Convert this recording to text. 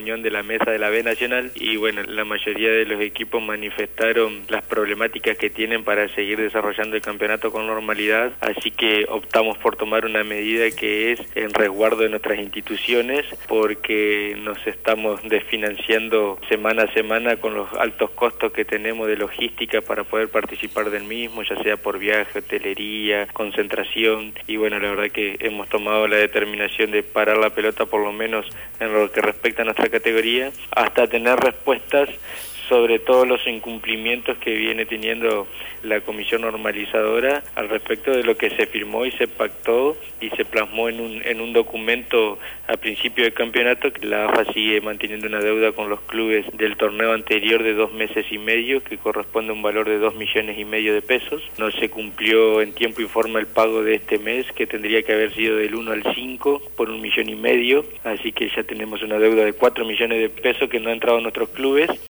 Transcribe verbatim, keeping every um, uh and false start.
reunión de la mesa de la B Nacional y bueno, la mayoría de los equipos manifestaron las problemáticas que tienen para seguir desarrollando el campeonato con normalidad, así que optamos por tomar una medida que es en resguardo de nuestras instituciones, porque nos estamos desfinanciando semana a semana con los altos costos que tenemos de logística para poder participar del mismo, ya sea por viaje, hotelería, concentración, y bueno, la verdad que hemos tomado la determinación de parar la pelota por lo menos en lo que respecta a nuestra categoría, hasta tener respuestas sobre todos los incumplimientos que viene teniendo la comisión normalizadora al respecto de lo que se firmó y se pactó y se plasmó en un, en un documento a principio del campeonato, que la A F A sigue manteniendo una deuda con los clubes del torneo anterior de dos meses y medio, que corresponde a un valor de dos millones y medio de pesos. No se cumplió en tiempo y forma el pago de este mes, que tendría que haber sido del uno al cinco por un millón y medio, así que ya tenemos una deuda de cuatro millones de pesos que no ha entrado a nuestros clubes.